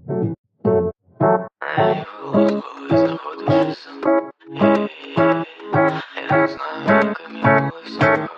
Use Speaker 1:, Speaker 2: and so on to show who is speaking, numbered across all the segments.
Speaker 1: Ей, голос, коли знаходишся сам. Я не знаю, яким я молився.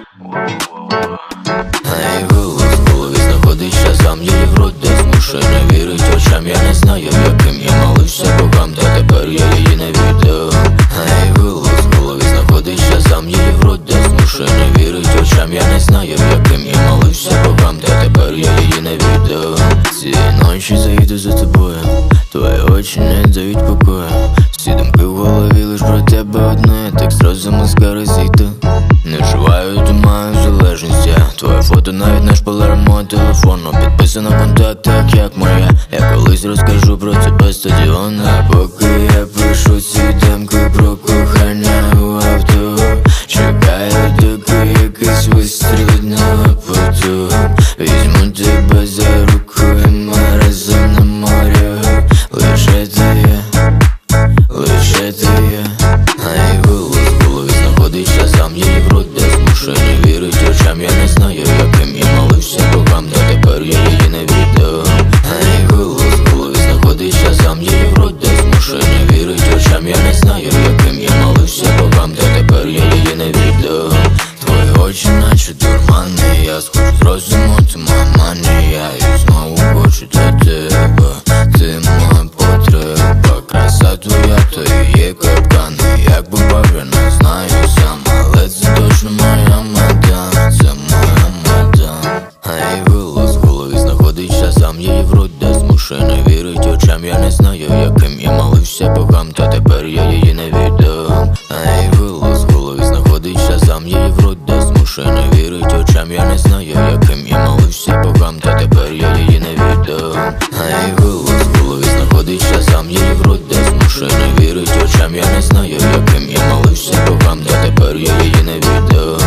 Speaker 1: Ей, голос, коли знаходишся сам. Її в рот де змушує не вірить очам. Я не знаю, яким я молився богам, та тепер я її не віддам. Ей, голос, коли знаходишся сам. Її в рот де змушує не вірить очам. Я не знаю, яким я молився богам, та тепер я її не віддам. Цієї ночі заїду за тобою, твої очі не дають покою. Всі думки в голові лиш про тебе одне. Текст розуму скоро зійду. Не вживаю, то маю залежність я. Твоє фото навіть не шпалера мого телефону. Підписано в контактах, як моя. Я колись розкажу про тебе стадіон. А поки я пишу ці демки про кохання у авто, чекаю, доки якийсь вистрілить на поту. Візьму тебе за руку і ми разом на морі. Лише ти є, лише ти є. Ей, голос в голові знаходиться сам. Її в рот де змушує не вірить очам. Я не знаю, яким я молився богам, та тепер я її не віддам. Ей, голос в голові знаходиться сам. Її в рот де змушує не вірить очам. Я не знаю, яким я молився богам, та тепер я її не віддам. Твої очі наче дурмани, я схожу з розуму, ти моя манія. І знову хочу до тебе, ти моя потреба. Краса твоя, то і є капкан. Як бував, я не знаю сам, але це точно моя мадам, це моя мадам. Ей, голос в голові знаходиться сам. Її в рот де змушує не вірить очам. Я не знаю, яким я молився богам, та тепер я її не віддам. Ей, голос в голові знаходиться сам. Її в рот де змушує не вірить очам. Я не знаю, яким я молився богам, та тепер я її не віддам. Ей, голос в голові знаходиться сам. Її в рот де змушує не вірить очам. Я не знаю, яким я молився богам, та тепер я її не віддам.